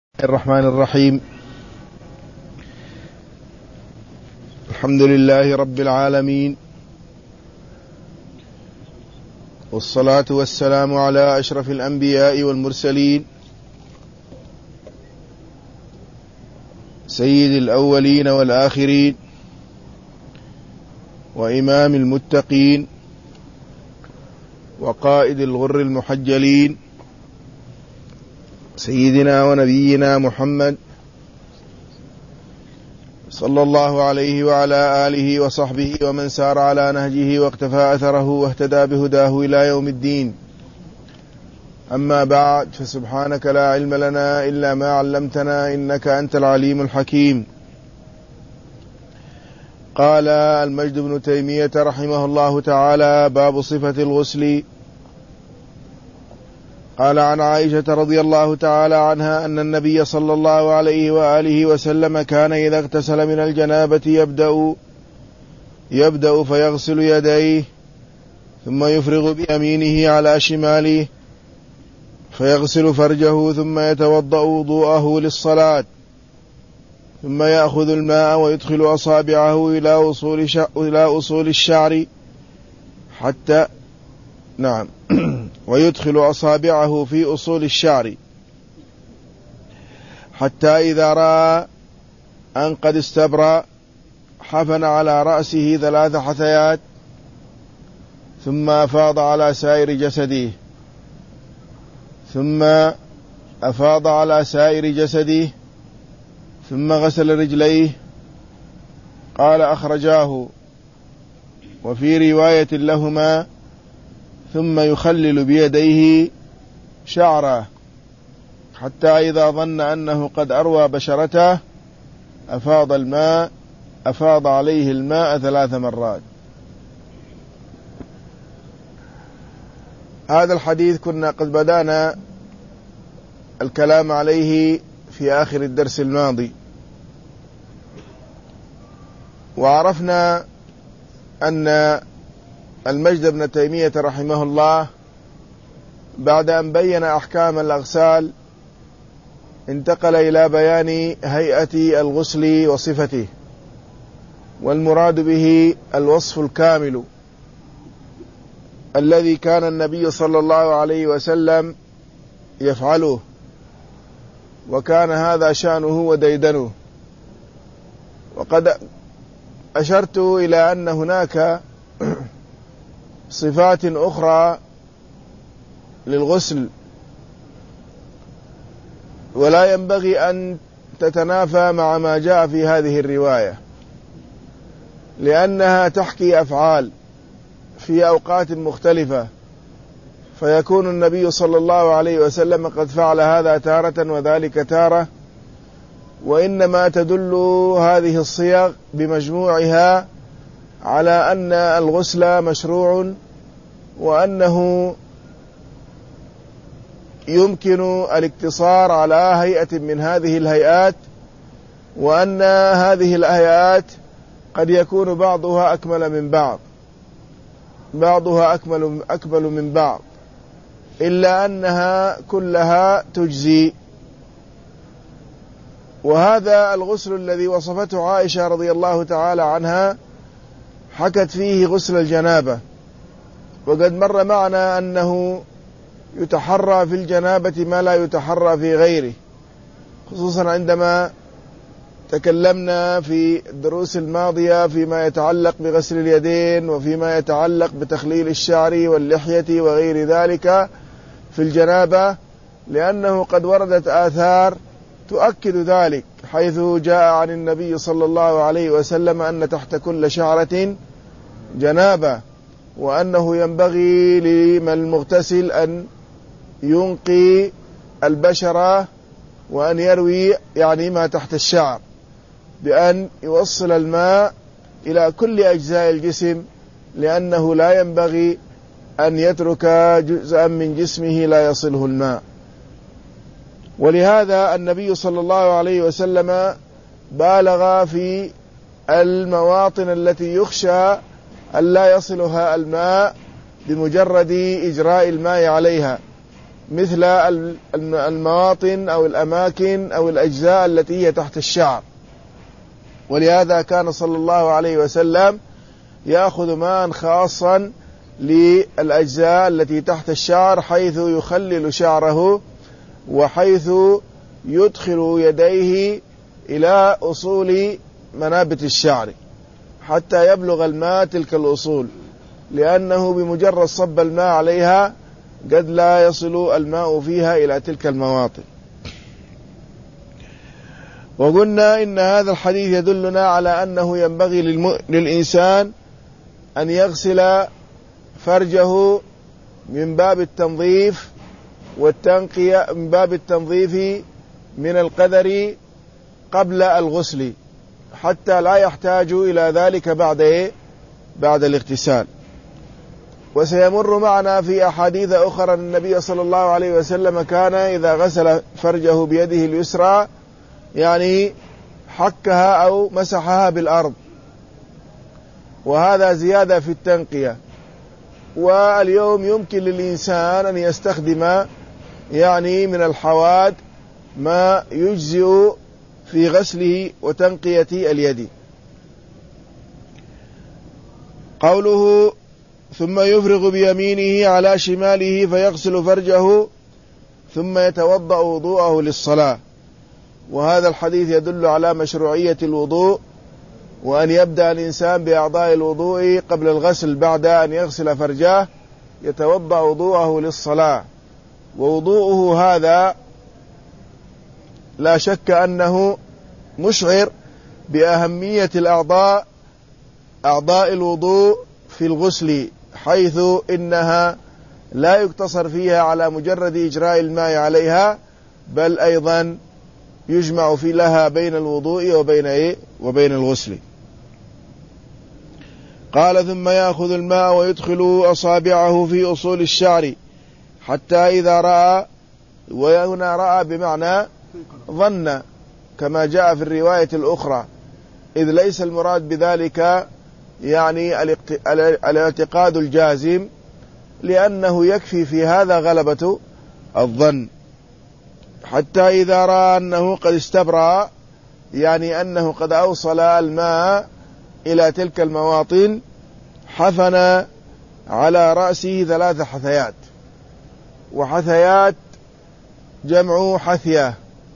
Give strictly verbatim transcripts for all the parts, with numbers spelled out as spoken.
الرحمن الرحيم. الحمد لله رب العالمين، والصلاة والسلام على أشرف الأنبياء والمرسلين، سيد الأولين والآخرين، وإمام المتقين، وقائد الغر المحجلين، سيدنا ونبينا محمد صلى الله عليه وعلى آله وصحبه ومن سار على نهجه واقتفى أثره واهتدى بهداه إلى يوم الدين. أما بعد، فسبحانك لا علم لنا إلا ما علمتنا إنك أنت العليم الحكيم. قال المجد بن تيمية رحمه الله تعالى: باب صفة الغسل. قال عن عائشة رضي الله تعالى عنها أن النبي صلى الله عليه وآله وسلم كان إذا اغتسل من الجنابة يبدأ يبدأ فيغسل يديه، ثم يفرغ بيمينه على شماله، فيغسل فرجه، ثم يتوضأ وضوءه للصلاة، ثم يأخذ الماء ويدخل أصابعه إلى أصول إلى أصول الشعر حتى نعم ويدخل أصابعه في أصول الشعر حتى إذا رأى أن قد استبرأ حفن على رأسه ثلاث حثيات، ثم أفاض على سائر جسده ثم أفاض على سائر جسده ثم غسل رجليه. قال أخرجاه، وفي رواية لهما: ثم يخلل بيديه شعره حتى إذا ظن أنه قد أروى بشرته أفاض الماء أفاض عليه الماء ثلاث مرات. هذا الحديث كنا قد بدأنا الكلام عليه في آخر الدرس الماضي، وعرفنا أن المجد بن تيمية رحمه الله بعد أن بين أحكام الأغسال انتقل إلى بيان هيئة الغسل وصفته، والمراد به الوصف الكامل الذي كان النبي صلى الله عليه وسلم يفعله، وكان هذا شأنه وديدنه. وقد أشرت إلى أن هناك صفات أخرى للغسل ولا ينبغي أن تتنافى مع ما جاء في هذه الرواية، لأنها تحكي أفعال في أوقات مختلفة، فيكون النبي صلى الله عليه وسلم قد فعل هذا تارة وذلك تارة، وإنما تدل هذه الصيغ بمجموعها على أن الغسل مشروع، وأنه يمكن الاقتصار على هيئة من هذه الهيئات، وأن هذه الهيئات قد يكون بعضها أكمل من بعض بعضها أكمل, أكمل من بعض إلا أنها كلها تجزي. وهذا الغسل الذي وصفته عائشة رضي الله تعالى عنها حكت فيه غسل الجنابة، وقد مر معنا أنه يتحرى في الجنابة ما لا يتحرى في غيره، خصوصا عندما تكلمنا في الدروس الماضية فيما يتعلق بغسل اليدين وفيما يتعلق بتخليل الشعر واللحية وغير ذلك في الجنابة، لأنه قد وردت آثار تؤكد ذلك، حيث جاء عن النبي صلى الله عليه وسلم أن تحت كل شعرة جنابة، وأنه ينبغي لمن المغتسل أن ينقي البشرة وأن يروي يعني ما تحت الشعر بأن يوصل الماء إلى كل أجزاء الجسم، لأنه لا ينبغي أن يترك جزءا من جسمه لا يصله الماء. ولهذا النبي صلى الله عليه وسلم بالغ في المواطن التي يخشى أن لا يصلها الماء بمجرد إجراء الماء عليها، مثل المواطن أو الأماكن أو الأجزاء التي هي تحت الشعر. ولهذا كان صلى الله عليه وسلم يأخذ ماء خاصا للأجزاء التي تحت الشعر، حيث يخلل شعره وحيث يدخل يديه إلى أصول منابت الشعر حتى يبلغ الماء تلك الأصول، لأنه بمجرد صب الماء عليها قد لا يصل الماء فيها إلى تلك المواطن. وقلنا إن هذا الحديث يدلنا على أنه ينبغي للإنسان أن يغسل فرجه من باب التنظيف والتنقية، من باب التنظيف من القدر قبل الغسل، حتى لا يحتاج إلى ذلك بعد إيه؟ بعد الاغتسال. وسيمر معنا في أحاديث أخرى أن النبي صلى الله عليه وسلم كان إذا غسل فرجه بيده اليسرى يعني حكها أو مسحها بالأرض، وهذا زيادة في التنقية. واليوم يمكن للإنسان أن يستخدم يعني من الحواد ما يجزئ في غسله وتنقية اليد. قوله ثم يفرغ بيمينه على شماله فيغسل فرجه ثم يتوضأ وضوءه للصلاة. وهذا الحديث يدل على مشروعية الوضوء، وأن يبدأ الإنسان بأعضاء الوضوء قبل الغسل بعد أن يغسل فرجاه، يتوضأ وضوءه للصلاة. ووضوءه هذا لا شك أنه مشعر بأهمية الأعضاء أعضاء الوضوء في الغسل، حيث إنها لا يقتصر فيها على مجرد إجراء الماء عليها، بل أيضا يجمع في لها بين الوضوء وبين إيه؟ وبين الغسل. قال ثم يأخذ الماء ويدخل أصابعه في أصول الشعر حتى إذا رأى، وهنا رأى بمعنى ظن كما جاء في الرواية الأخرى، إذ ليس المراد بذلك يعني الاعتقاد الجازم، لأنه يكفي في هذا غلبة الظن. حتى إذا رأى أنه قد استبرأ، يعني أنه قد أوصل الماء إلى تلك المواطن، حفن على رأسه ثلاث حثيات. وحثيات جمع حثية،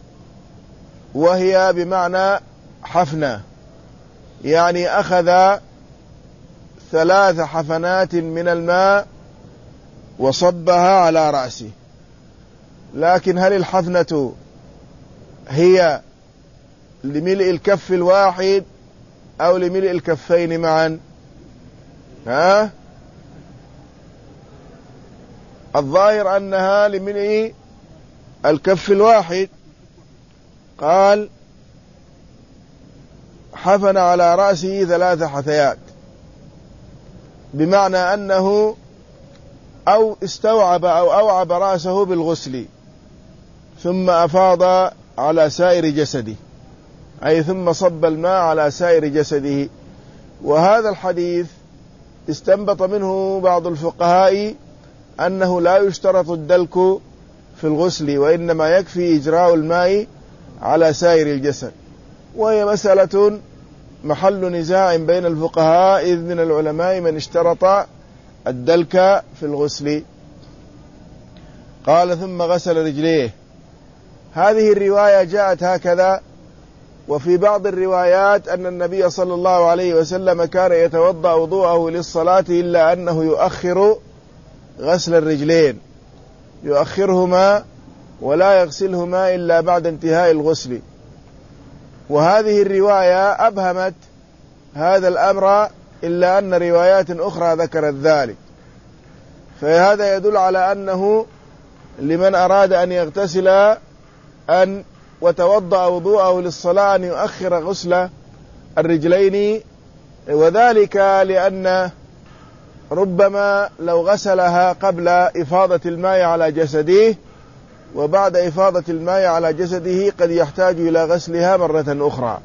وهي بمعنى حفنة، يعني أخذ ثلاث حفنات من الماء وصبها على رأسه. لكن هل الحفنة هي لملء الكف الواحد أو لملء الكفين معا؟ ها؟ الظاهر أنها لملء الكف الواحد. قال حفن على رأسه ثلاث حثيات، بمعنى أنه أو استوعب أو أوعب رأسه بالغسل ثم أفاض على سائر جسده، أي ثم صب الماء على سائر جسده. وهذا الحديث استنبط منه بعض الفقهاء أنه لا يشترط الدلك في الغسل، وإنما يكفي إجراء الماء على سائر الجسد. وهي مسألة محل نزاع بين الفقهاء، إذ من العلماء من اشترط الدلك في الغسل. قال ثم غسل رجليه. هذه الرواية جاءت هكذا. وفي بعض الروايات أن النبي صلى الله عليه وسلم كان يتوضأ وضوءه للصلاة، إلا أنه يؤخر غسل الرجلين، يؤخرهما ولا يغسلهما إلا بعد انتهاء الغسل. وهذه الرواية أبهمت هذا الأمر، إلا أن روايات أخرى ذكرت ذلك. فهذا يدل على أنه لمن أراد أن يغتسل أن وتوضأ وضوءه للصلاة أن يؤخر غسل الرجلين، وذلك لأن ربما لو غسلها قبل إفاضة الماء على جسده وبعد إفاضة الماء على جسده قد يحتاج إلى غسلها مرة أخرى،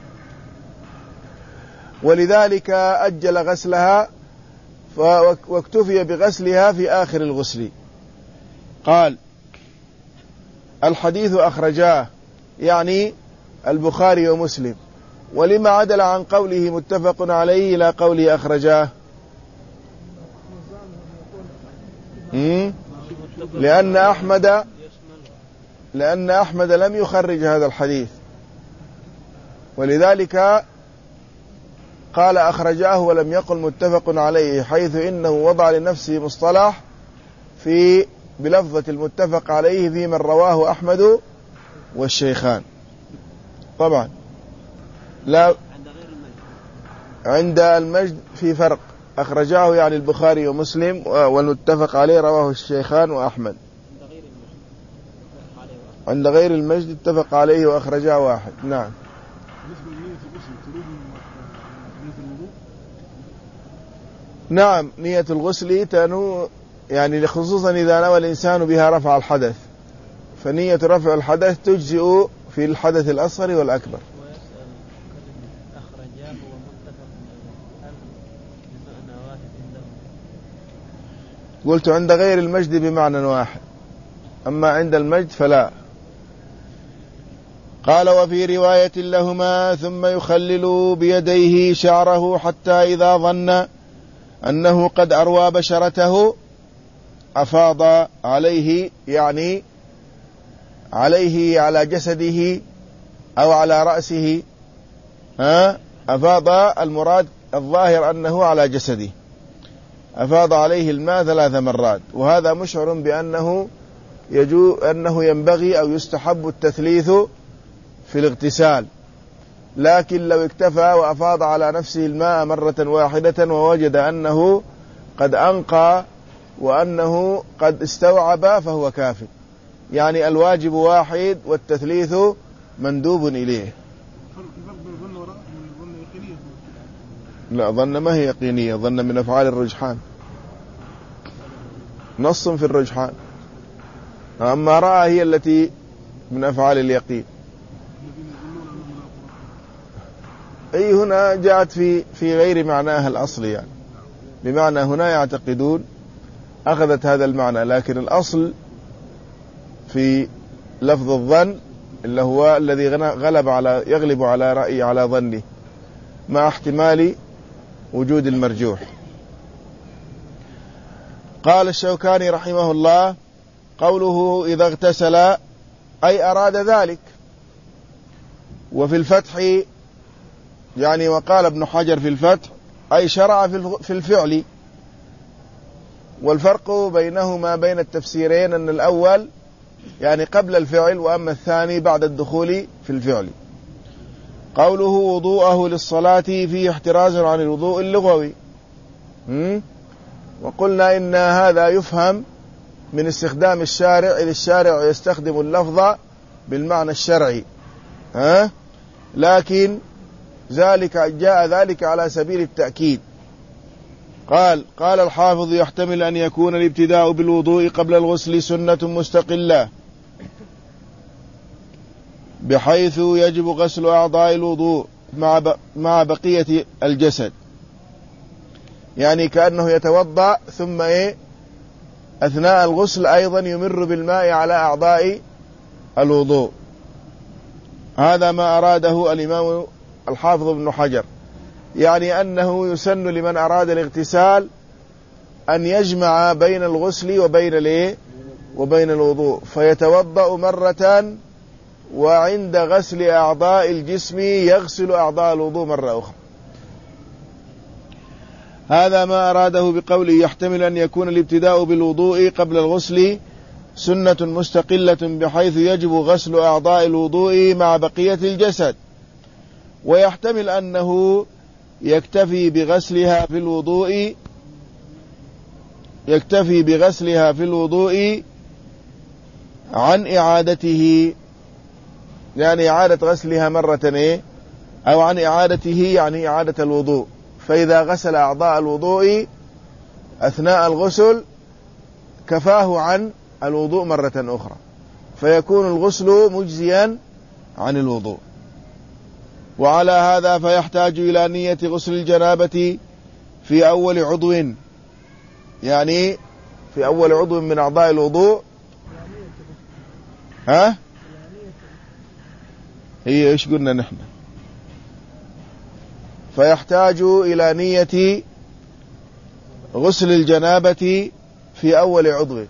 ولذلك أجل غسلها واكتفي بغسلها في آخر الغسل. قال الحديث أخرجاه يعني البخاري ومسلم، ولما عدل عن قوله متفق عليه إلى قوله أخرجاه؟ لأن أحمد لأن أحمد لم يخرج هذا الحديث، ولذلك قال أخرجاه ولم يقل متفق عليه، حيث إنه وضع لنفسه مصطلح في بلفظة المتفق عليه في من رواه أحمد والشيخان. طبعا لا، عند المجد في فرق، أخرجاه يعني البخاري ومسلم، والمتفق عليه رواه الشيخان وأحمد. عند غير المجد اتفق عليه وأخرجاه واحد. نعم. نعم، نية الغسل تنو يعني خصوصا إذا نوى الإنسان بها رفع الحدث، فنية رفع الحدث تجزئ في الحدث الأصغر والأكبر. قلت عند غير المجد بمعنى واحد، أما عند المجد فلا. قال وفي رواية لهما ثم يخلل بيديه شعره حتى إذا ظن أنه قد أروى بشرته أفاض عليه، يعني عليه على جسده أو على رأسه. ها أفاض المراد الظاهر أنه على جسده، أفاض عليه الماء ثلاث مرات، وهذا مشعر بأنه يجو أنه ينبغي أو يستحب التثليث في الاغتسال، لكن لو اكتفى وأفاض على نفسه الماء مرة واحدة ووجد أنه قد أنقى وأنه قد استوعب فهو كاف، يعني الواجب واحد والتثليث مندوب إليه. لا، ظن ما هي يقينية، ظن من أفعال الرجحان، نص في الرجحان، أما رأى هي التي من أفعال اليقين. أي هنا جاءت في في غير معناها الأصل، يعني بمعنى هنا يعتقدون أخذت هذا المعنى، لكن الأصل في لفظ الظن اللي هو الذي غلب على يغلب على رأي على ظنه مع احتمال وجود المرجوح. قال الشوكاني رحمه الله قوله إذا اغتسل أي أراد ذلك. وفي الفتح يعني وقال ابن حجر في الفتح أي شرع في الفعل. والفرق بينهما بين التفسيرين أن الأول يعني قبل الفعل، وأما الثاني بعد الدخول في الفعل. قوله وضوءه للصلاة فيه احتراز عن الوضوء اللغوي، وقلنا إن هذا يفهم من استخدام الشارع، إذ الشارع يستخدم اللفظ بالمعنى الشرعي، ها؟ لكن ذلك جاء ذلك على سبيل التأكيد. قال قال الحافظ يحتمل أن يكون الابتداء بالوضوء قبل الغسل سنة مستقلة، بحيث يجب غسل أعضاء الوضوء مع مع بقية الجسد، يعني كأنه يتوضأ ثم إيه أثناء الغسل أيضا يمر بالماء على أعضاء الوضوء. هذا ما أراده الإمام الحافظ ابن حجر، يعني أنه يسن لمن أراد الاغتسال أن يجمع بين الغسل وبين الايه وبين الوضوء، فيتوضأ مرة وعند غسل أعضاء الجسم يغسل أعضاء الوضوء مرة أخرى. هذا ما أراده بقوله يحتمل أن يكون الابتداء بالوضوء قبل الغسل سنة مستقلة، بحيث يجب غسل أعضاء الوضوء مع بقية الجسد، ويحتمل أنه يكتفي بغسلها في الوضوء يكتفي بغسلها في الوضوء عن إعادته، يعني إعادة غسلها مرة إيه أو عن إعادته يعني إعادة الوضوء. فإذا غسل أعضاء الوضوء أثناء الغسل كفاه عن الوضوء مرة أخرى، فيكون الغسل مجزيا عن الوضوء. وعلى هذا فيحتاج إلى نية غسل الجنابة في أول عضو، يعني في أول عضو من أعضاء الوضوء، ها هي ايش قلنا نحن؟ فيحتاج إلى نية غسل الجنابة في أول عضو،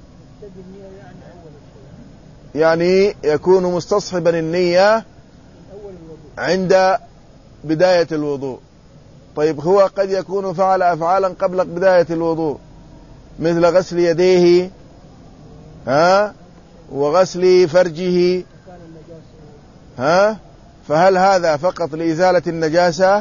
يعني يكون مستصحبا النية عند بداية الوضوء. طيب هو قد يكون فعل أفعالا قبل بداية الوضوء مثل غسل يديه ها وغسل فرجه ها، فهل هذا فقط لإزالة النجاسة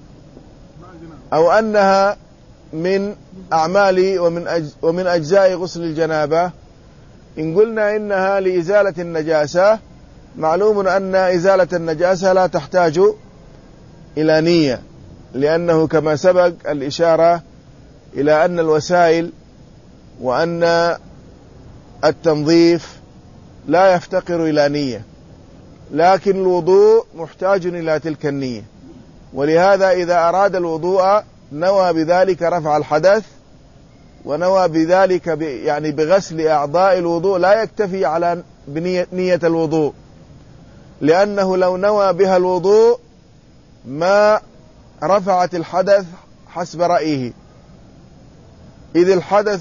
أو أنها من أعمال ومن أج ومن أجزاء غسل الجنابة؟ إن قلنا إنها لإزالة النجاسة، معلوم أن إزالة النجاسة لا تحتاج إلى نية، لأنه كما سبق الإشارة إلى أن الوسائل وأن التنظيف لا يفتقر إلى نية، لكن الوضوء محتاج إلى تلك النية. ولهذا إذا أراد الوضوء نوى بذلك رفع الحدث، ونوى بذلك يعني بغسل أعضاء الوضوء، لا يكتفي على بنية الوضوء، لأنه لو نوى بها الوضوء ما رفعت الحدث حسب رأيه، إذ الحدث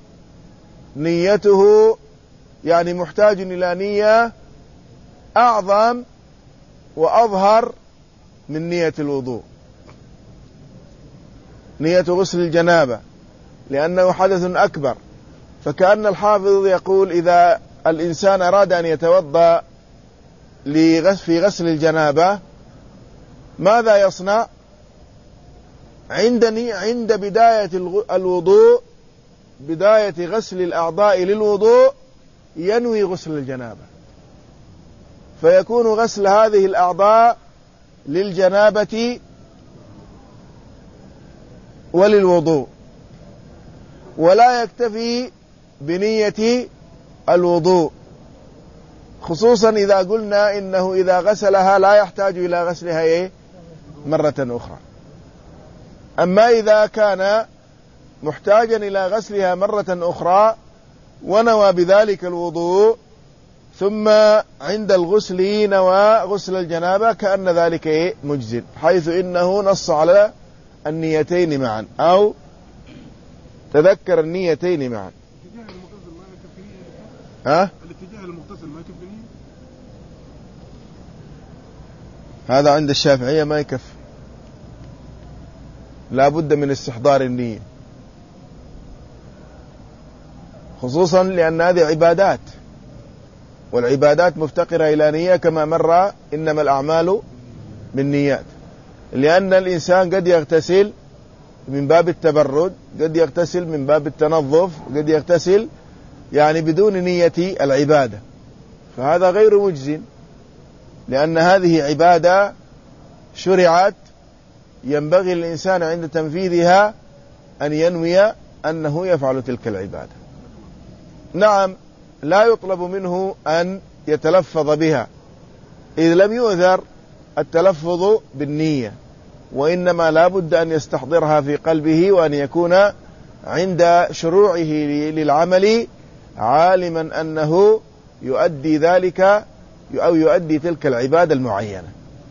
نيته يعني محتاج إلى نية أعظم وأظهر من نية الوضوء، نية غسل الجنابة، لأنه حدث أكبر. فكأن الحافظ يقول إذا الإنسان أراد أن يتوضأ في غسل الجنابة ماذا يصنع؟ عند عند بداية الوضوء، بداية غسل الأعضاء للوضوء، ينوي غسل الجنابة، فيكون غسل هذه الأعضاء للجنابة وللوضوء، ولا يكتفي بنية الوضوء، خصوصا إذا قلنا إنه إذا غسلها لا يحتاج إلى غسلها إيه؟ مرة أخرى. أما إذا كان محتاجا إلى غسلها مرة أخرى ونوى بذلك الوضوء ثم عند الغسل نوى غسل الجنابة، كأن ذلك إيه؟ مجزٍ، حيث إنه نص على النيتين معا أو تذكر النيتين معا. ها؟ الاتجاه المغتسل ما يكفي نية؟ هذا عند الشافعية ما يكفي، لا بد من استحضار النية، خصوصا لأن هذه عبادات، والعبادات مفتقرة إلى نية كما مر إنما الأعمال بالنيات، لأن الإنسان قد يغتسل من باب التبرد، قد يغتسل من باب التنظف، قد يغتسل يعني بدون نية العبادة، فهذا غير مجزٍ، لأن هذه عبادة شرعت ينبغي للإنسان عند تنفيذها أن ينوي أنه يفعل تلك العبادة. نعم لا يطلب منه أن يتلفظ بها، إذ لم يؤذر التلفظ بالنية، وإنما لا بد أن يستحضرها في قلبه، وأن يكون عند شروعه للعمل عالما أنه يؤدي ذلك أو يؤدي تلك العبادة المعينة.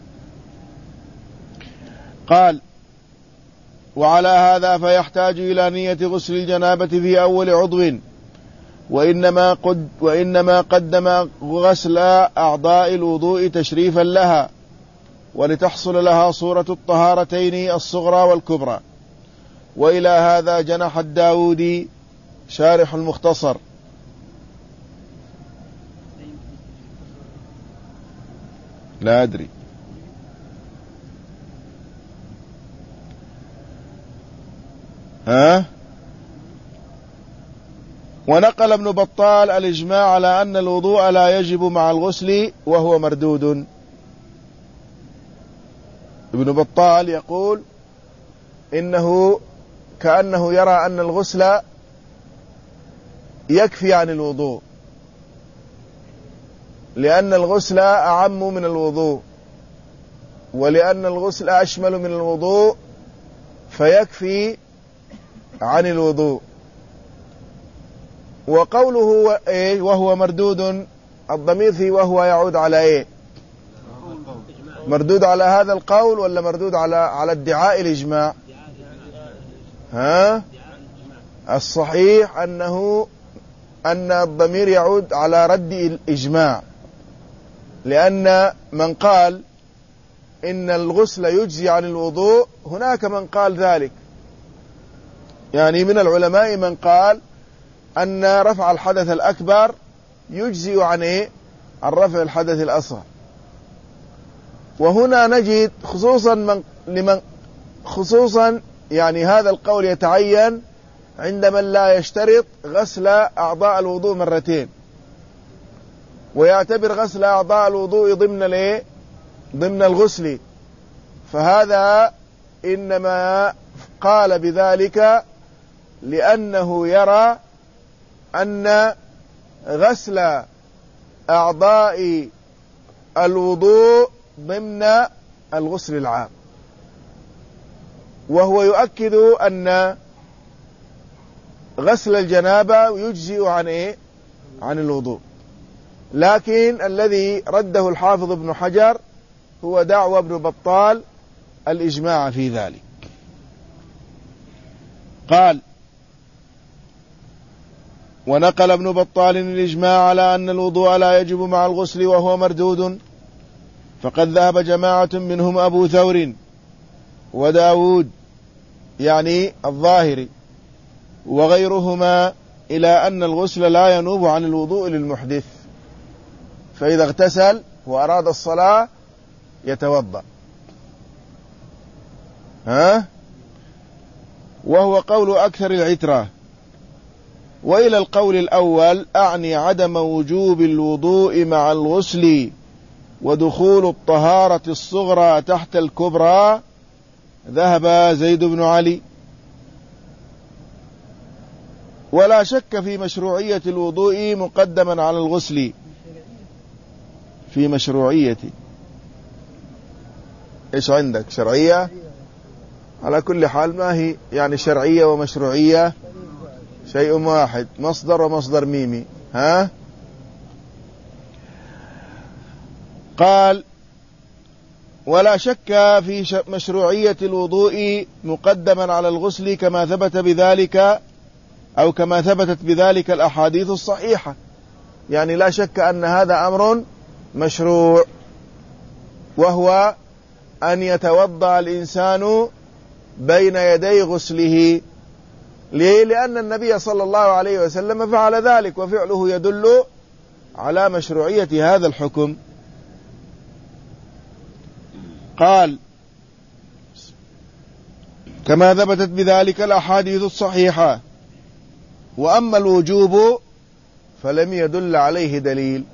قال: وعلى هذا فيحتاج إلى نية غسل الجنابة في أول عضو، وإنما, قد وإنما قدم غسل أعضاء الوضوء تشريفا لها، ولتحصل لها صورة الطهارتين الصغرى والكبرى. وإلى هذا جنح الداودي شارح المختصر. لا أدري. ها؟ ونقل ابن بطال الإجماع على أن الوضوء لا يجب مع الغسل وهو مردود. ابن بطال يقول إنه كأنه يرى أن الغسل يكفي عن الوضوء، لأن الغسل أعم من الوضوء، ولأن الغسل أشمل من الوضوء فيكفي عن الوضوء. وقوله وهو مردود الضمير في وهو يعود على إيه؟ مردود على هذا القول ولا مردود على على ادعاء الإجماع؟ ها؟ الصحيح أنه أن الضمير يعود على رد الإجماع، لأن من قال إن الغسل يجزي عن الوضوء هناك من قال ذلك، يعني من العلماء من قال أن رفع الحدث الأكبر يجزي عن إيه؟ عن رفع الحدث الأصغر. وهنا نجد خصوصا من لمن خصوصا يعني هذا القول يتعين عند من لا يشترط غسل أعضاء الوضوء مرتين، ويعتبر غسل أعضاء الوضوء ضمن الايه ضمن الغسل، فهذا إنما قال بذلك لأنه يرى أن غسل أعضاء الوضوء ضمن الغسل العام، وهو يؤكد أن غسل الجنابة يجزئ عن إيه؟ عن الوضوء. لكن الذي رده الحافظ ابن حجر هو دعوى ابن بطال الإجماع في ذلك. قال: ونقل ابن بطال الإجماع على أن الوضوء لا يجب مع الغسل وهو مردود، فقد ذهب جماعة منهم أبو ثور وداود يعني الظاهري وغيرهما إلى أن الغسل لا ينوب عن الوضوء للمحدث، فإذا اغتسل وأراد الصلاة يتوضأ. ها؟ وهو قول أكثر العترة. وإلى القول الأول أعني عدم وجوب الوضوء مع الغسل ودخول الطهارة الصغرى تحت الكبرى ذهب زيد بن علي. ولا شك في مشروعية الوضوء مقدما على الغسل، في مشروعية. إيش عندك؟ شرعية؟ على كل حال ما هي يعني شرعية ومشروعية شيء واحد، مصدر ومصدر ميمي. ها؟ قال: ولا شك في مشروعية الوضوء مقدما على الغسل كما ثبت بذلك أو كما ثبتت بذلك الأحاديث الصحيحة، يعني لا شك أن هذا أمر مشروع، وهو أن يتوضأ الإنسان بين يدي غسله. ليه؟ لأن النبي صلى الله عليه وسلم فعل ذلك، وفعله يدل على مشروعية هذا الحكم. قال: كما ثبتت بذلك الأحاديث الصحيحة. وأما الوجوب فلم يدل عليه دليل.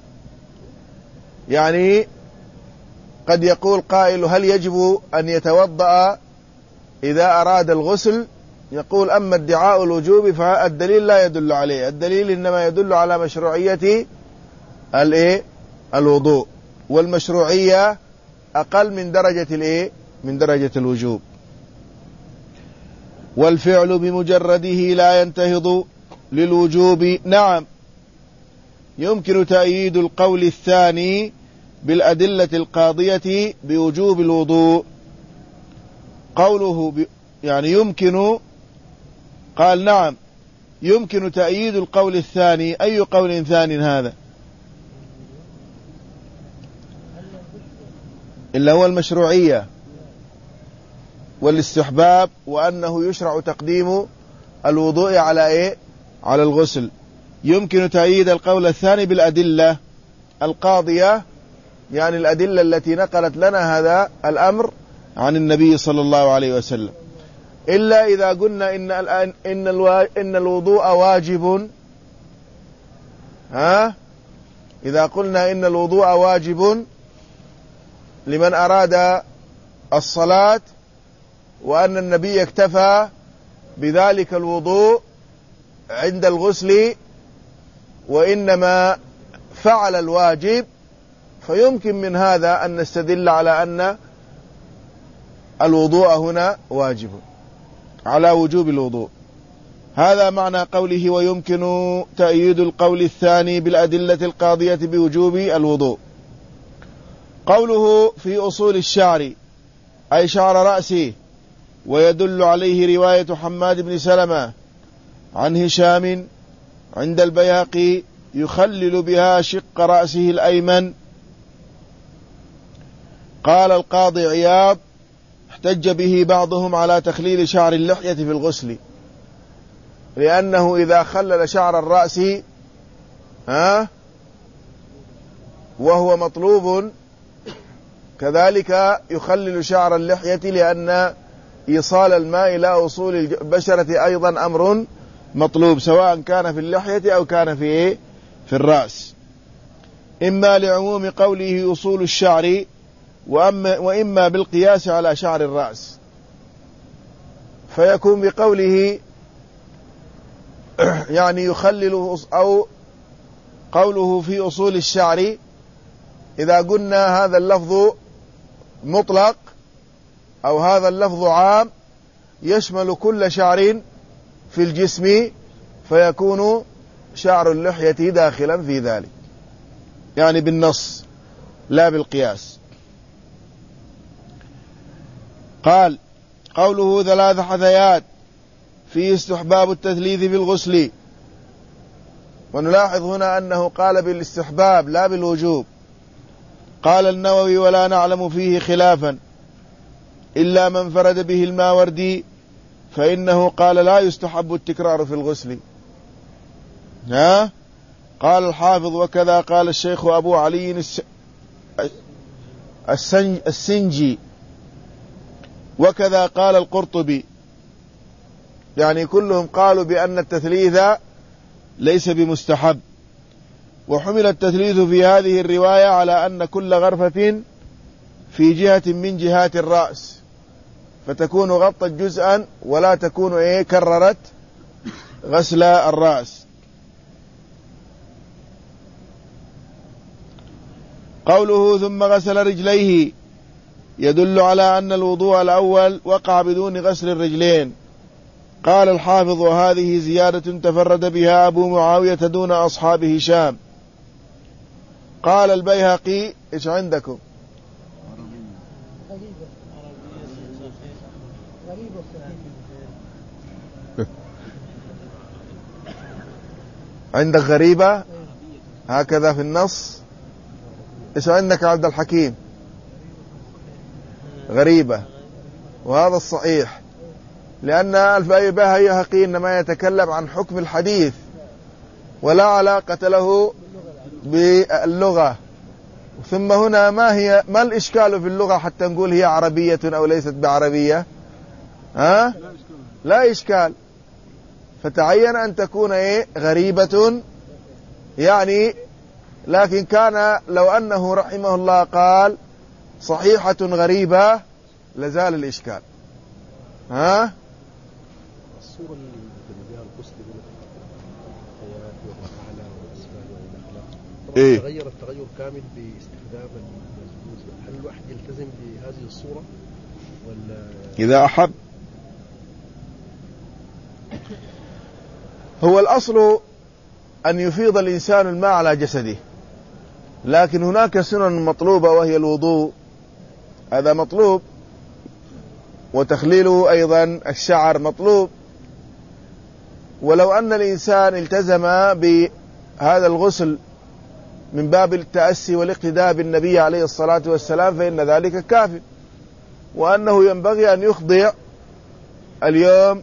يعني قد يقول قائل: هل يجب أن يتوضأ إذا أراد الغسل؟ يقول: أما ادعاء الوجوب فالدليل لا يدل عليه، الدليل إنما يدل على مشروعية الإيه؟ الوضوء، والمشروعية أقل من درجة الإيه؟ من درجة الوجوب. والفعل بمجرده لا ينتهض للوجوب. نعم، يمكن تأييد القول الثاني بالأدلة القاضية بوجوب الوضوء. قوله ب... يعني يمكن، قال نعم يمكن تأييد القول الثاني. أي قول ثاني هذا؟ إلا هو المشروعية والاستحباب، وأنه يشرع تقديم الوضوء على إيه؟ على الغسل. يمكن تأييد القول الثاني بالأدلة القاضية، يعني الأدلة التي نقلت لنا هذا الأمر عن النبي صلى الله عليه وسلم. إلا إذا قلنا إن الآن إن الوا... إن الوضوء واجب. ها؟ إذا قلنا إن الوضوء واجب لمن أراد الصلاة، وأن النبي اكتفى بذلك الوضوء عند الغسل وإنما فعل الواجب، فيمكن من هذا أن نستدل على أن الوضوء هنا واجب، على وجوب الوضوء. هذا معنى قوله ويمكن تأييد القول الثاني بالأدلة القاضية بوجوب الوضوء. قوله في أصول الشعر أي شعر رأسه، ويدل عليه رواية حماد بن سلمة عن هشام عند البيهقي يخلل بها شق رأسه الأيمن. قال القاضي عياض احتج به بعضهم على تخليل شعر اللحية في الغسل، لأنه إذا خلل شعر الرأس ها وهو مطلوب كذلك يخلل شعر اللحية، لأن إيصال الماء إلى أصول البشرة أيضا أمر مطلوب، سواء كان في اللحية أو كان في في الرأس، إما لعموم قوله أصول الشعر وأما وإما بالقياس على شعر الرأس، فيكون بقوله يعني يخلل، أو قوله في أصول الشعر إذا قلنا هذا اللفظ مطلق أو هذا اللفظ عام يشمل كل شعر في الجسم، فيكون شعر اللحية داخلا في ذلك، يعني بالنص لا بالقياس. قال قوله ثلاث حثيات في استحباب التثليث في الغسل، ونلاحظ هنا أنه قال بالاستحباب لا بالوجوب. قال النووي ولا نعلم فيه خلافا إلا من فرد به الماوردي، فإنه قال لا يستحب التكرار في الغسل. ها؟ قال الحافظ وكذا قال الشيخ أبو علي السنجي، وكذا قال القرطبي، يعني كلهم قالوا بأن التثليث ليس بمستحب. وحمل التثليث في هذه الرواية على أن كل غرفة في جهة من جهات الرأس، فتكون غطت جزءا ولا تكون إيه كررت غسل الرأس. قوله ثم غسل رجليه يدل على أن الوضوء الأول وقع بدون غسل الرجلين. قال الحافظ وهذه زيادة تفرد بها أبو معاوية دون أصحاب هشام. قال البيهقي إيش عندكم؟ عندك غريبة هكذا في النص. إيش عندك عبد الحكيم؟ غريبة، وهذا الصحيح، لأن البيهقي إنما يتكلم عن حكم الحديث ولا علاقة له باللغة. ثم هنا ما هي ما الإشكال في اللغة حتى نقول هي عربية أو ليست بعربية؟ ها؟ لا إشكال، فتعين أن تكون إيه غريبة يعني. لكن كان لو أنه رحمه الله قال صحيحة غريبة لزال الإشكال. ها؟ الصورة اللي بها الغسل الحياة والأعلى والأسفل والأخلاق، إيه؟ تغير التغير كامل باستخدام الجزء، هل الواحد يلتزم بهذه الصورة ولا إذا أحب؟ هو الأصل أن يفيض الإنسان الماء على جسده، لكن هناك سنن مطلوبة وهي الوضوء، هذا مطلوب، وتخليله أيضا الشعر مطلوب. ولو أن الإنسان التزم بهذا الغسل من باب التأسي والاقتداء بالنبي عليه الصلاة والسلام فإن ذلك كاف، وأنه ينبغي أن يخضع اليوم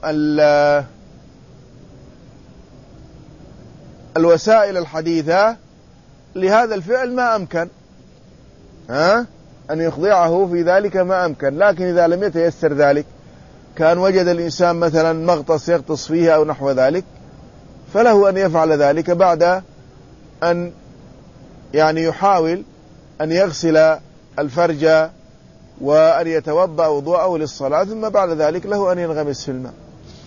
الوسائل الحديثة لهذا الفعل ما أمكن، ها؟ أن يخضعه في ذلك ما أمكن. لكن إذا لم يتيسر ذلك، كان وجد الإنسان مثلا مغطس يغطس فيها أو نحو ذلك، فله أن يفعل ذلك بعد أن يعني يحاول أن يغسل الفرج وأن يتوضأ وضوءه للصلاة، ثم بعد ذلك له أن ينغمس في الماء.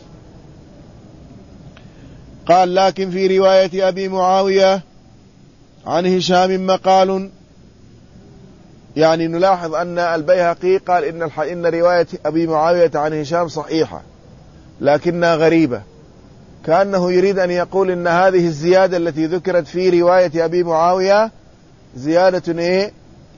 قال لكن في رواية أبي معاوية عن هشام مقال، يعني نلاحظ أن البيهقي قال إن, إن رواية أبي معاوية عن هشام صحيحة لكنها غريبة، كأنه يريد أن يقول إن هذه الزيادة التي ذكرت في رواية أبي معاوية زيادة إيه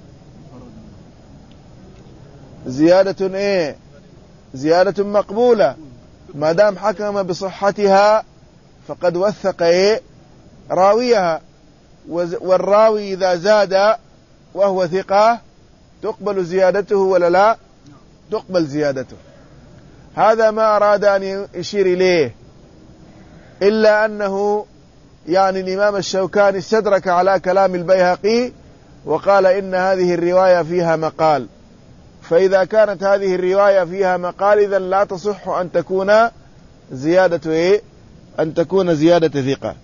زيادة إيه زيادة مقبولة، ما دام حكم بصحتها فقد وثق إيه راويها، والراوي إذا زاد وهو ثقة تقبل زيادته ولا لا؟ تقبل زيادته. هذا ما أراد أن يشير إليه، إلا أنه يعني الإمام الشوكاني استدرك على كلام البيهقي وقال إن هذه الرواية فيها مقال، فإذا كانت هذه الرواية فيها مقال إذن لا تصح أن تكون زيادة إيه؟ أن تكون زيادة ثقة.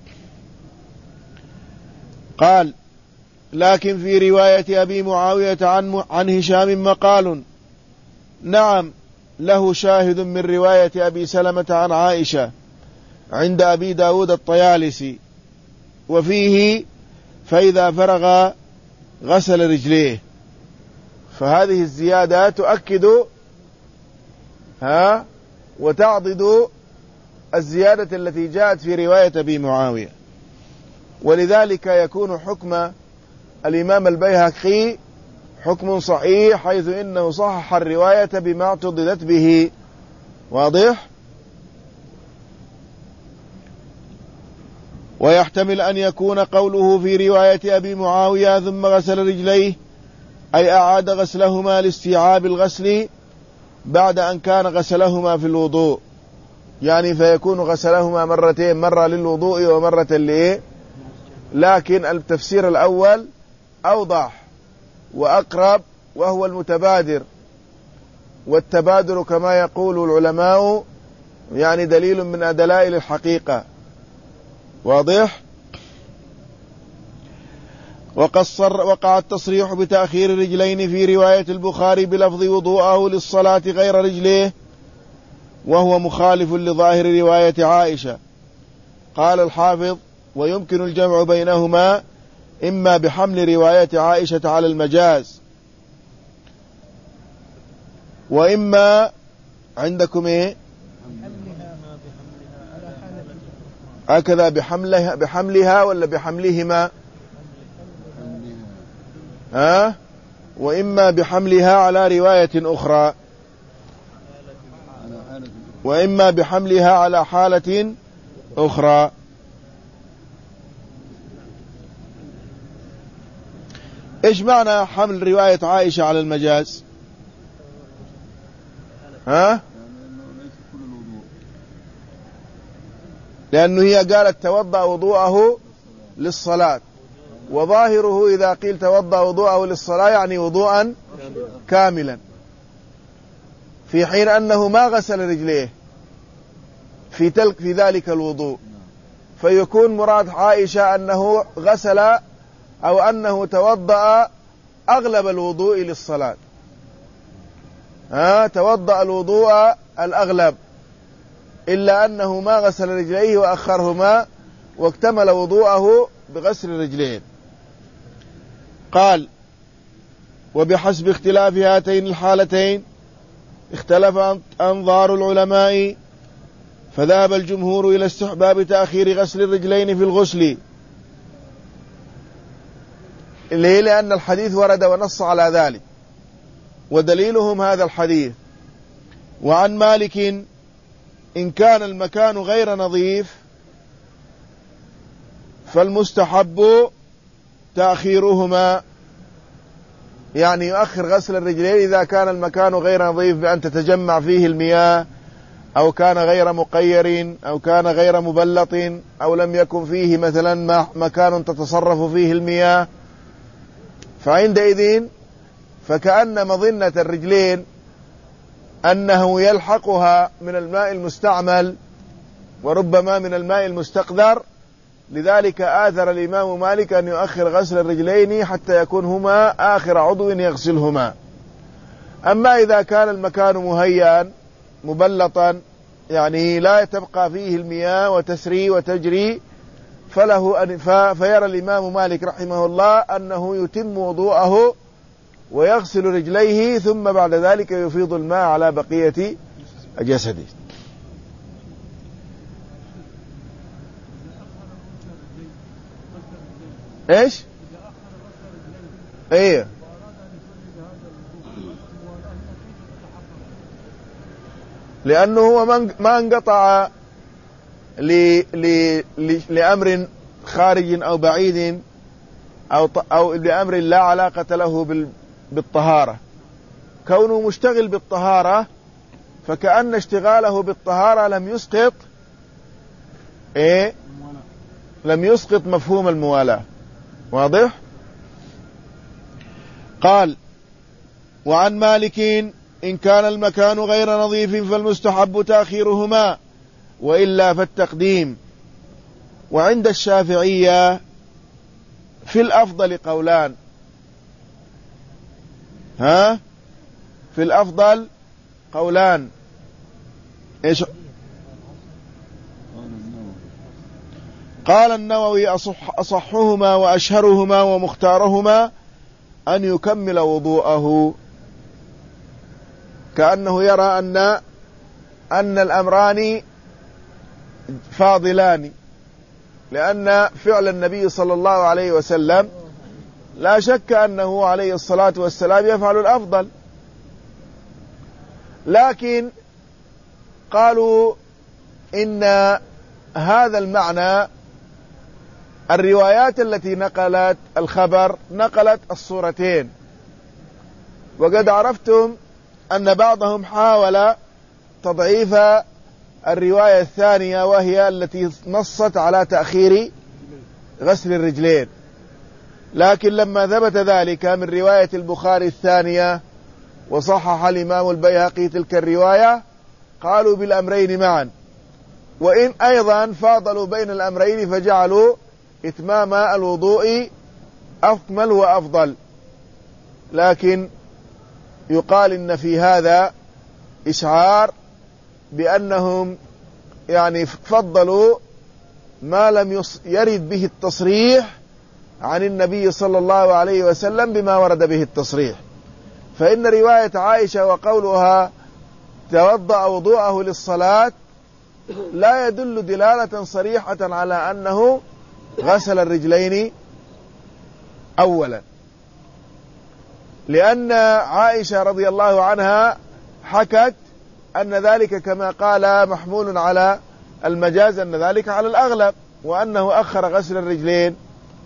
قال: لكن في رواية أبي معاوية عن, عن هشام مقال. نعم، له شاهد من رواية أبي سلمة عن عائشة عند أبي داود الطيالسي، وفيه: فإذا فرغ غسل رجليه. فهذه الزيادة تؤكد ها وتعضد الزيادة التي جاءت في رواية أبي معاوية، ولذلك يكون حكم الإمام البيهقي حكم صحيح، حيث إنه صحح الرواية بما اعتضدت به. واضح؟ ويحتمل أن يكون قوله في رواية أبي معاوية ثم غسل رجليه أي أعاد غسلهما لاستيعاب الغسل بعد أن كان غسلهما في الوضوء، يعني فيكون غسلهما مرتين، مرة للوضوء ومرة لإيه. لكن التفسير الأول أوضح وأقرب، وهو المتبادر، والتبادر كما يقول العلماء يعني دليل من دلائل الحقيقة. واضح؟ وقصر وقع التصريح بتأخير الرجلين في رواية البخاري بلفظ وضوءه للصلاة غير رجليه، وهو مخالف لظاهر رواية عائشة. قال الحافظ: ويمكن الجمع بينهما إما بحمل رواية عائشة على المجاز، وإما عندكم إيه هكذا بحملها بحملها ولا بحملهما ها وإما بحملها على رواية أخرى، وإما بحملها على حالة أخرى. إيش معنى حمل رواية عائشة على المجاز؟ ها؟ لأنه هي قالت توضأ وضوءه للصلاة، وظاهره إذا قيل توضأ وضوءه للصلاة يعني وضوءا كاملا، في حين أنه ما غسل رجليه في تلك في ذلك الوضوء، فيكون مراد عائشة أنه غسل أو أنه توضأ أغلب الوضوء للصلاة، ها توضأ الوضوء الأغلب، إلا أنه ما غسل رجليه وأخرهما واكتمل وضوءه بغسل الرجلين. قال: وبحسب اختلاف هاتين الحالتين اختلف أنظار العلماء، فذهب الجمهور إلى استحباب تأخير غسل الرجلين في الغسل، ليه؟ لأن الحديث ورد ونص على ذلك، ودليلهم هذا الحديث. وعن مالك: إن كان المكان غير نظيف فالمستحب تأخيرهما، يعني يؤخر غسل الرجلين إذا كان المكان غير نظيف بأن تتجمع فيه المياه، أو كان غير مقير، أو كان غير مبلط، أو لم يكن فيه مثلا مكان تتصرف فيه المياه، فعندئذ فكأن مظنة الرجلين أنه يلحقها من الماء المستعمل وربما من الماء المستقذر، لذلك آثر الإمام مالك أن يؤخر غسل الرجلين حتى يكون هما آخر عضو يغسلهما. أما إذا كان المكان مهيئا مبلطا، يعني لا تبقى فيه المياه وتسري وتجري، فله أن فيرى الإمام مالك رحمه الله أنه يتم وضوءه ويغسل رجليه، ثم بعد ذلك يفيض الماء على بقية جسده. ايش؟ ايه لأنه هو ما انقطع لأمر خارج أو بعيد أو أو لأمر لا علاقة له بالطهارة. كونه مشتغل بالطهارة فكأن اشتغاله بالطهارة لم يسقط ايه لم يسقط مفهوم الموالاة. واضح؟ قال: وعن مالك: إن كان المكان غير نظيف فالمستحب تأخيرهما وإلا فالتقديم. وعند الشافعية في الأفضل قولان. ها في الأفضل قولان. إيش؟ قال النووي: أصح أصحهما وأشهرهما ومختارهما أن يكمل وضوءه، كأنه يرى أن أن الأمران فاضلان، لأن فعل النبي صلى الله عليه وسلم لا شك أنه عليه الصلاة والسلام يفعل الأفضل، لكن قالوا إن هذا المعنى الروايات التي نقلت الخبر نقلت الصورتين، وقد عرفتم أن بعضهم حاول تضعيف الرواية الثانية وهي التي نصت على تأخير غسل الرجلين، لكن لما ثبت ذلك من رواية البخاري الثانية وصحح الإمام البيهقي تلك الرواية قالوا بالأمرين معا، وإن أيضا فاضلوا بين الأمرين فجعلوا إتمام الوضوء أكمل وأفضل، لكن يقال إن في هذا إشعار بأنهم يعني فضلوا ما لم يرد به التصريح عن النبي صلى الله عليه وسلم بما ورد به التصريح. فإن رواية عائشة وقولها توضأ وضوءه للصلاة لا يدل دلالة صريحة على أنه غسل الرجلين أولا، لأن عائشة رضي الله عنها حكت أن ذلك كما قال محمول على المجاز، أن ذلك على الأغلب، وأنه أخر غسل الرجلين.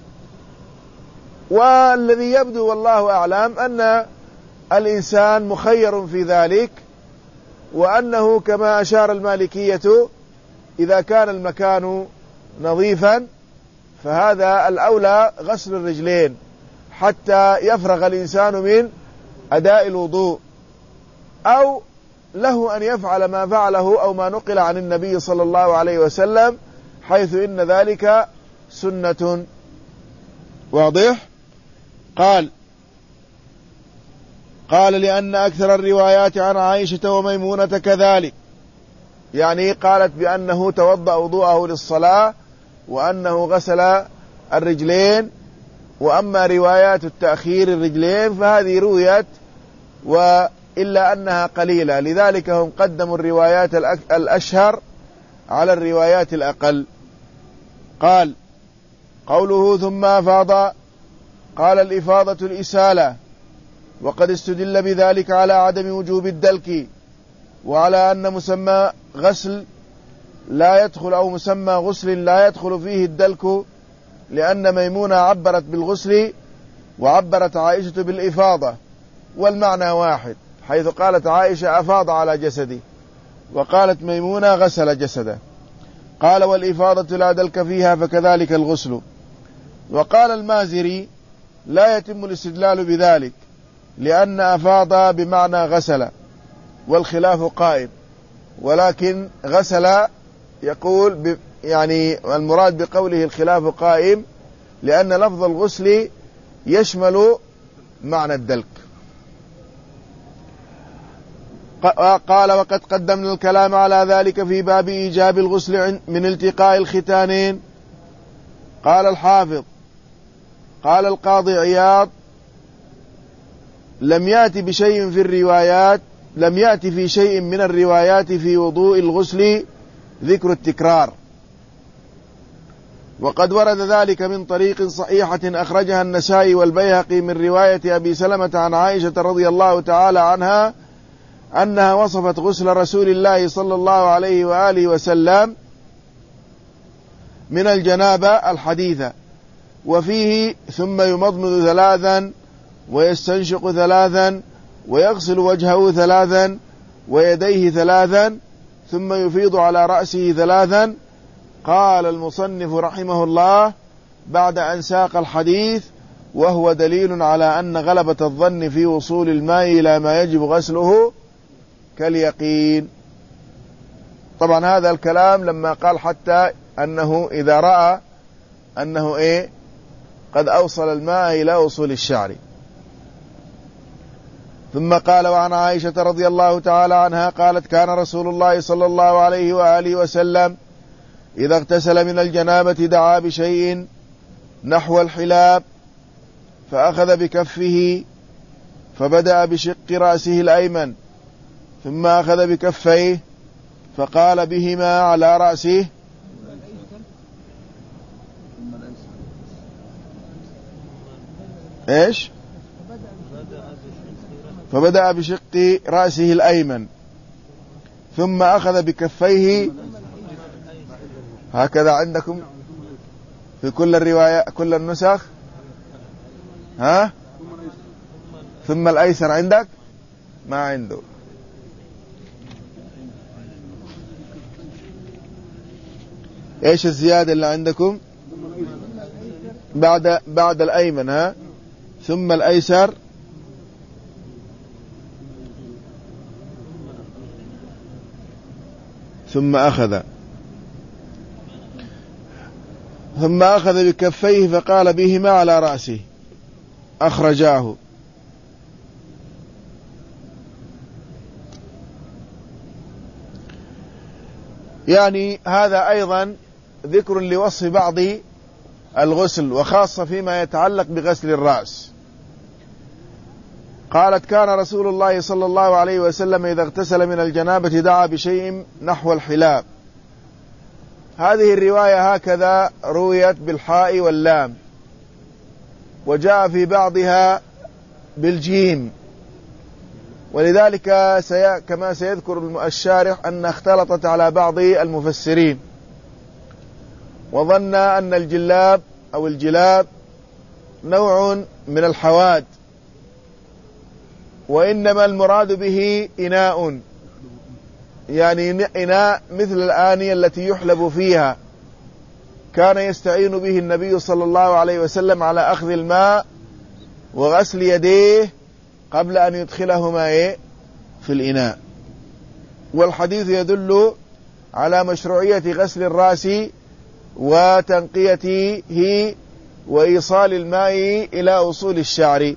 والذي يبدو والله أعلم أن الإنسان مخير في ذلك، وأنه كما أشار المالكية إذا كان المكان نظيفا فهذا الأولى غسل الرجلين حتى يفرغ الإنسان من أداء الوضوء، أو له أن يفعل ما فعله أو ما نقل عن النبي صلى الله عليه وسلم، حيث إن ذلك سنة. واضح؟ قال قال لأن أكثر الروايات عن عائشة وميمونة كذلك، يعني قالت بأنه توضأ وضوءه للصلاة وأنه غسل الرجلين، وأما روايات التأخير الرجلين فهذه رويت وإلا أنها قليلة، لذلك هم قدموا الروايات الأشهر على الروايات الأقل. قال قوله ثم أفاض، قال الإفاضة الإسالة، وقد استدل بذلك على عدم وجوب الدلك، وعلى أن مسمى غسل لا يدخل أو مسمى غسل لا يدخل فيه الدلك، لأن ميمونة عبرت بالغسل وعبرت عائشة بالإفاضة، والمعنى واحد، حيث قالت عائشة أفاض على جسدي وقالت ميمونة غسل جسده. قال والإفاضة لا دلك فيها فكذلك الغسل. وقال المازري لا يتم الاستدلال بذلك لأن أفاض بمعنى غسل، والخلاف قائم، ولكن غسل يقول ب يعني المراد بقوله الخلاف قائم لأن لفظ الغسل يشمل معنى الدلك. قال وقد قدمنا الكلام على ذلك في باب إيجاب الغسل من التقاء الختانين. قال الحافظ قال القاضي عياض لم يأتي بشيء في الروايات لم يأتي في شيء من الروايات في وضوء الغسل ذكر التكرار، وقد ورد ذلك من طريق صحيحة أخرجها النسائي والبيهقي من رواية أبي سلمة عن عائشة رضي الله تعالى عنها أنها وصفت غسل رسول الله صلى الله عليه وآله وسلم من الجنابة الحديثة، وفيه ثم يمضمض ثلاثا ويستنشق ثلاثا ويغسل وجهه ثلاثا ويديه ثلاثا ثم يفيض على رأسه ثلاثا. قال المصنف رحمه الله بعد أن ساق الحديث: وهو دليل على أن غلبة الظن في وصول الماء إلى ما يجب غسله كاليقين. طبعا هذا الكلام لما قال حتى أنه إذا رأى أنه إيه قد أوصل الماء إلى وصول الشعر. ثم قال: وعن عائشة رضي الله تعالى عنها قالت: كان رسول الله صلى الله عليه وآله وسلم إذا اغتسل من الجنابة دعا بشيء نحو الحلاب فأخذ بكفه فبدأ بشق رأسه الأيمن ثم أخذ بكفيه فقال بهما على رأسه إيش فبدأ بشق رأسه الأيمن ثم أخذ بكفيه. هكذا عندكم في كل الرواية كل النسخ؟ ها ثم الأيسر عندك؟ ما عنده. ايش الزيادة اللي عندكم؟ بعد بعد الأيمن ها ثم الأيسر ثم أخذ ثم أخذ بكفيه فقال بهما على رأسه. أخرجاه. يعني هذا أيضا ذكر لوصف بعض الغسل وخاصة فيما يتعلق بغسل الرأس. قالت: كان رسول الله صلى الله عليه وسلم إذا اغتسل من الجنابة دعا بشيء نحو الحلاب. هذه الرواية هكذا رويت بالحاء واللام، وجاء في بعضها بالجيم، ولذلك سي... كما سيذكر الشارح أن اختلطت على بعض المفسرين وظن أن الجلاب أو الجلاب نوع من الحواد، وإنما المراد به إناء، يعني إناء مثل الآنية التي يحلب فيها، كان يستعين به النبي صلى الله عليه وسلم على أخذ الماء وغسل يديه قبل أن يدخلهما في الإناء. والحديث يدل على مشروعية غسل الرأس وتنقيته وإيصال الماء إلى أصول الشعر.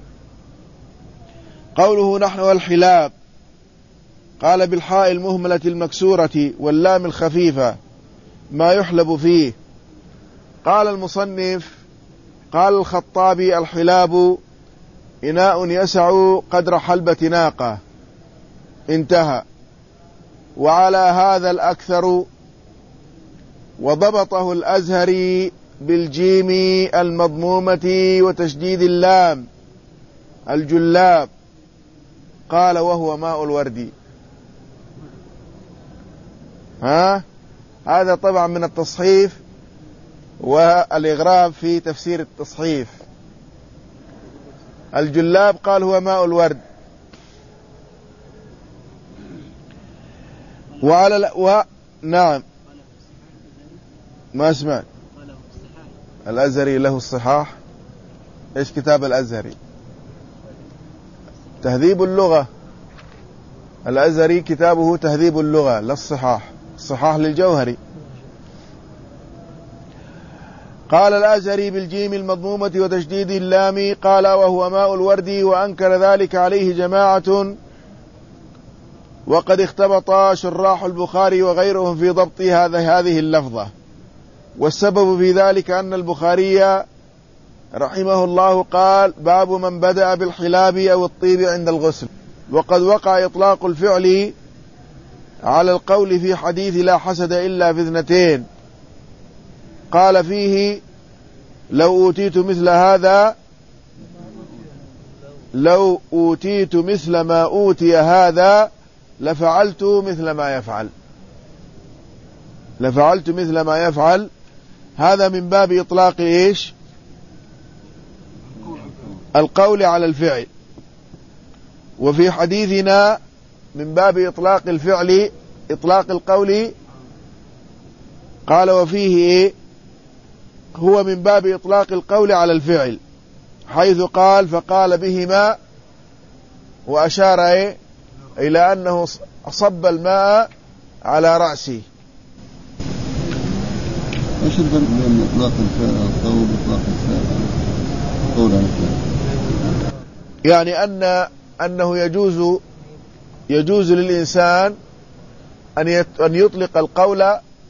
قوله نحو الحلاب قال بالحاء المهملة المكسورة واللام الخفيفة ما يحلب فيه. قال المصنف قال الخطابي: الحلاب إناء يسع قدر حلبة ناقة. انتهى. وعلى هذا الأكثر، وضبطه الأزهري بالجيم المضمومة وتشديد اللام الجلاب. قال: وهو ماء الورد. ها هذا طبعا من التصحيف والإغراب في تفسير التصحيف. الجلاب قال هو ماء الورد. وعلى ال... و... نعم ما سمعت. الأزهري له الصحاح. ايش كتاب الأزهري؟ تهذيب اللغة. الأزهري كتابه تهذيب اللغة للصحاح، الصحاح للجوهري. قال الأزهري بالجيم المضمومة وتشديد اللام قال: وهو ماء الورد. وأنكر ذلك عليه جماعة، وقد اختبط شراح البخاري وغيرهم في ضبط هذا هذه اللفظة. والسبب في ذلك أن البخاري رحمه الله قال: باب من بدأ بالحلاب أو الطيب عند الغسل. وقد وقع إطلاق الفعل على القول في حديث لا حسد إلا في اثنتين، قال فيه لو أوتيت مثل هذا لو أوتيت مثل ما أوتي هذا لفعلت مثل ما يفعل لفعلت مثل ما يفعل هذا من باب إطلاق إيش القول على الفعل. وفي حديثنا من باب إطلاق الفعل إطلاق القول قال وفيه إيه هو من باب إطلاق القول على الفعل حيث قال فقال بهما وأشار إيه إلى أنه صب الماء على رأسه. ايش الفرق بين اطلاق الفعل على القول واطلاق الفعل القول على الفعل؟ يعني ان انه يجوز يجوز للانسان ان ان يطلق القول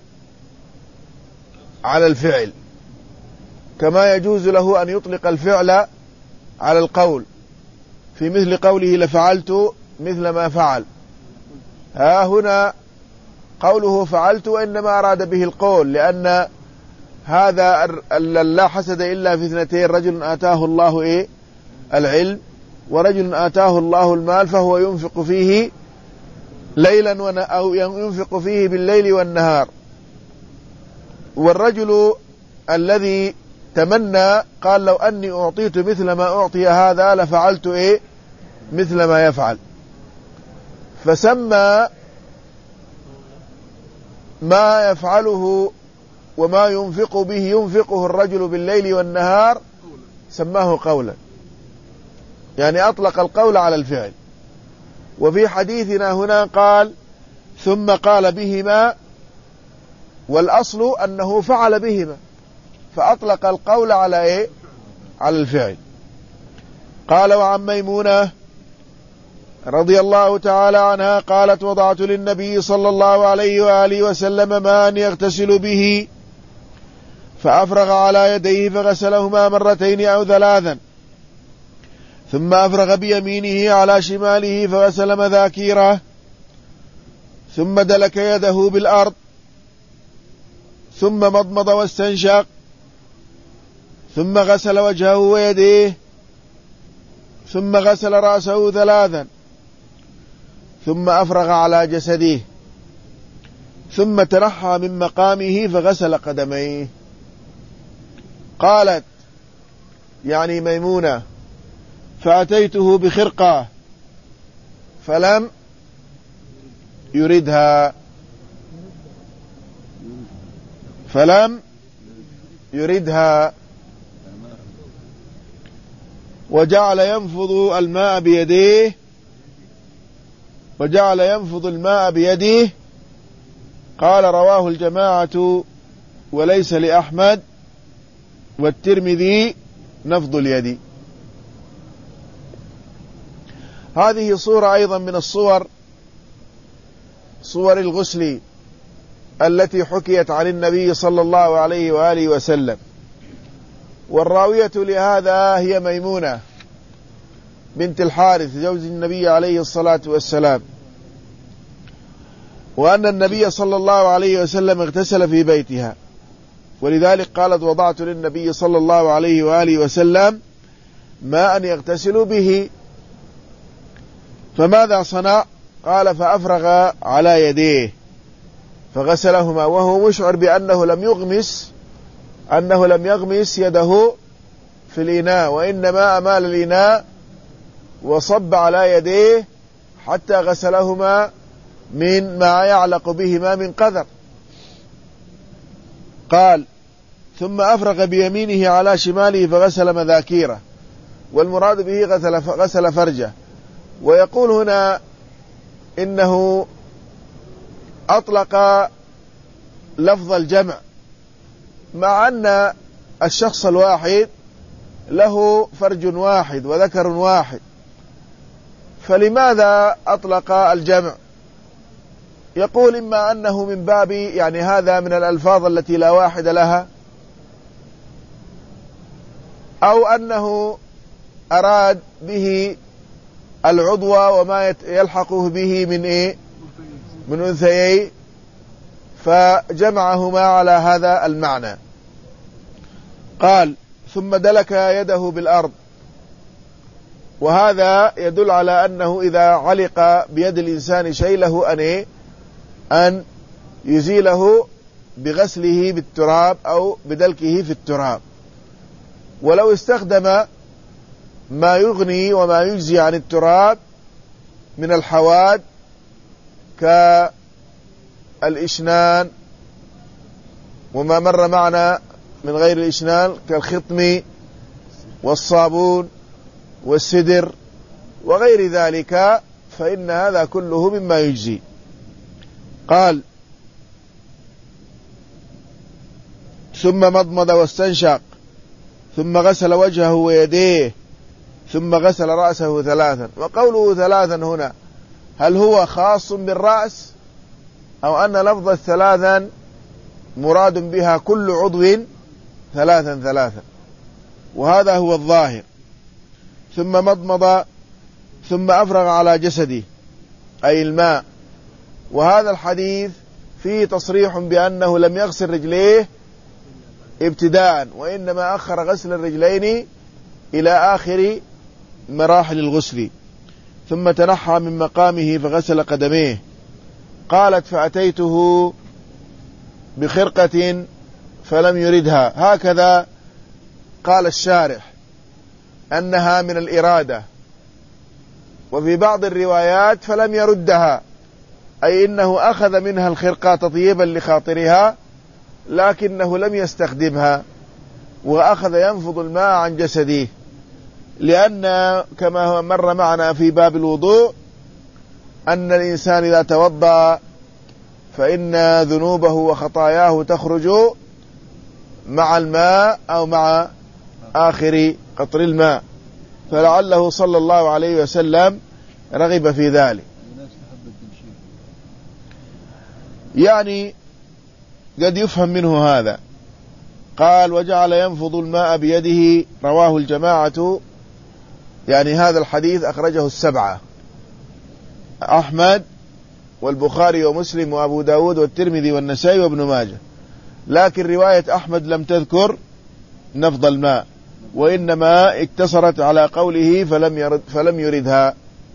على الفعل كما يجوز له ان يطلق الفعل على القول في مثل قوله لفعلت مثل ما فعل. ها هنا قوله فعلت وإنما أراد به القول لأن هذا لا حسد إلا في اثنتين رجل آتاه الله إيه العلم ورجل آتاه الله المال فهو ينفق فيه ليلا أو ينفق فيه بالليل والنهار. والرجل الذي تمنى قال لو أني أعطيت مثل ما أعطي هذا لفعلت إيه مثل ما يفعل فسمى ما يفعله وما ينفق به ينفقه الرجل بالليل والنهار سماه قولا يعني أطلق القول على الفعل. وفي حديثنا هنا قال ثم قال بهما والأصل أنه فعل بهما فأطلق القول على إيه على الفعل. قال وعن ميمونة رضي الله تعالى عنها قالت وضعت للنبي صلى الله عليه وآله وسلم ماء يغتسل به فأفرغ على يديه فغسلهما مرتين أو ثلاثا ثم أفرغ بيمينه على شماله فغسل مذاكيره ثم دلك يده بالأرض ثم مضمض واستنشق ثم غسل وجهه ويديه ثم غسل رأسه ثلاثا ثم أفرغ على جسده ثم تنحى من مقامه فغسل قدميه. قالت يعني ميمونة فأتيته بخرقة فلم يردها فلم يردها وجعل ينفض الماء بيديه وجعل ينفض الماء بيده. قال رواه الجماعة وليس لأحمد والترمذي نفض اليد. هذه صورة أيضا من الصور صور الغسل التي حكيت عن النبي صلى الله عليه وآله وسلم. والراوية لهذا هي ميمونة بنت الحارث زوج النبي عليه الصلاة والسلام وأن النبي صلى الله عليه وسلم اغتسل في بيتها ولذلك قالت وضعت للنبي صلى الله عليه وآله وسلم ماء يغتسل به. فماذا صنع؟ قال فأفرغ على يديه فغسلهما وهو مشعر بأنه لم يغمس أنه لم يغمس يده في الإناء وإنما أمال الإناء وصب على يديه حتى غسلهما من ما يعلق بهما من قذر. قال ثم أفرغ بيمينه على شماله فغسل مذاكيره والمراد به غسل, غسل فرجه. ويقول هنا إنه أطلق لفظ الجمع مع أن الشخص الواحد له فرج واحد وذكر واحد فلماذا أطلق الجمع؟ يقول إما أنه من باب يعني هذا من الألفاظ التي لا واحد لها أو أنه أراد به العضو وما يلحقه به من إيه من أنثيين فجمعهما على هذا المعنى. قال ثم دلك يده بالأرض، وهذا يدل على أنه إذا علق بيد الإنسان شيء له أن أن يزيله بغسله بالتراب أو بدلكه في التراب. ولو استخدم ما يغني وما يجزي عن التراب من الحواد كالإشنان وما مر معنا من غير الإشنان كالخطم والصابون والسدر وغير ذلك فإن هذا كله مما يجزي. قال ثم مضمض واستنشق ثم غسل وجهه ويديه ثم غسل رأسه ثلاثا. وقوله ثلاثا هنا هل هو خاص بالرأس أو أن لفظ الثلاثا مراد بها كل عضو ثلاثا ثلاثا؟ وهذا هو الظاهر. ثم مضمض ثم أفرغ على جسده أي الماء. وهذا الحديث فيه تصريح بأنه لم يغسل رجليه ابتداء، وإنما أخر غسل الرجلين إلى آخر مراحل الغسل، ثم تنحى من مقامه فغسل قدميه. قالت فأتيته بخرقة فلم يردها، هكذا قال الشارح أنها من الإرادة، وفي بعض الروايات فلم يردها، أي إنه أخذ منها الخرقة تطيبا لخاطرها لكنه لم يستخدمها، وأخذ ينفض الماء عن جسده، لأن كما مر معنا في باب الوضوء أن الإنسان إذا توضأ فإن ذنوبه وخطاياه تخرج مع الماء أو مع آخر قطر الماء، فلعله صلى الله عليه وسلم رغب في ذلك. يعني قد يفهم منه هذا. قال وجعل ينفض الماء بيده، رواه الجماعة، يعني هذا الحديث أخرجه السبعة، أحمد والبخاري ومسلم وأبو داود والترمذي والنسائي وابن ماجه، لكن رواية أحمد لم تذكر نفض الماء، وإنما اقتصرت على قوله فلم يرد فلم يردها.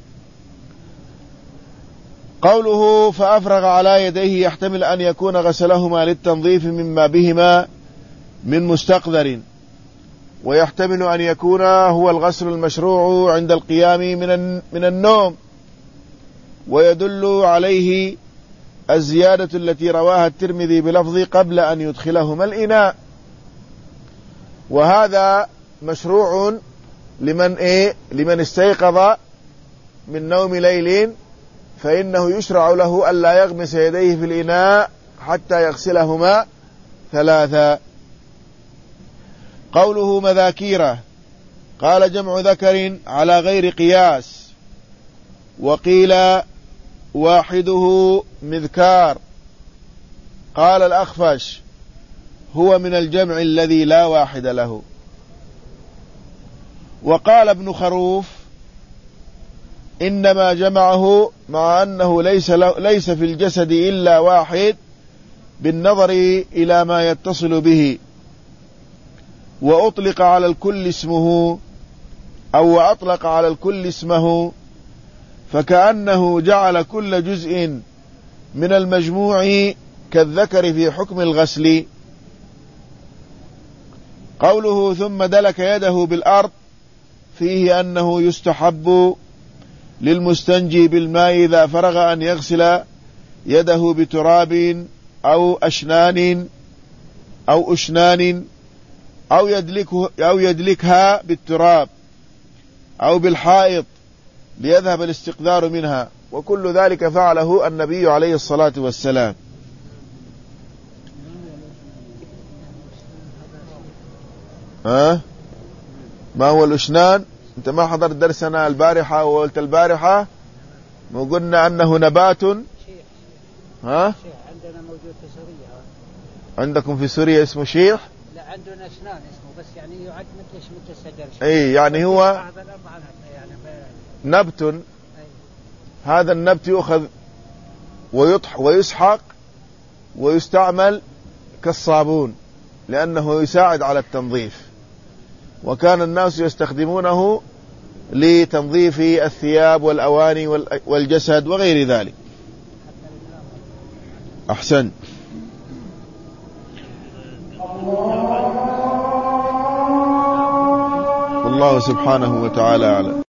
قوله فأفرغ على يديه يحتمل أن يكون غسلهما للتنظيف مما بهما من مستقذر، ويحتمل أن يكون هو الغسل المشروع عند القيام من من النوم، ويدل عليه الزيادة التي رواها الترمذي بلفظ قبل أن يدخلهما الإناء، وهذا مشروع لمن إيه لمن استيقظ من نوم ليل، فإنه يشرع له ألا يغمس يديه في الإناء حتى يغسلهما ثلاثا. قوله مذاكيرة، قال جمع ذكر على غير قياس، وقيل واحده مذكار. قال الأخفش هو من الجمع الذي لا واحد له. وقال ابن خروف إنما جمعه مع أنه ليس, ليس في الجسد إلا واحد بالنظر إلى ما يتصل به، وأطلق على الكل اسمه أو أطلق على الكل اسمه، فكأنه جعل كل جزء من المجموع كالذكر في حكم الغسل. قوله ثم دلك يده بالأرض فيه أنه يستحب للمستنجي بالماء إذا فرغ أن يغسل يده بتراب أو أشنان أو أشنان أو يدلكه أو يدلكها بالتراب أو بالحائط ليذهب الاستقذار منها، وكل ذلك فعله النبي عليه الصلاة والسلام. ها ما هو الأشنان؟ أنت ما حضرت درسنا البارحة وقلت البارحة وقلنا أنه نبات. ها عندنا موجود في سوريا. عندكم في سوريا اسمه شيح؟ لا عندنا أشنان اسمه، بس يعني يعد مثل مثل الشجر. أي يعني هو يعني نبت. أي. هذا النبت يؤخذ ويطح ويسحق ويستعمل كالصابون، لأنه يساعد على التنظيف، وكان الناس يستخدمونه لتنظيف الثياب والأواني والجسد وغير ذلك. أحسن. والله سبحانه وتعالى أعلم.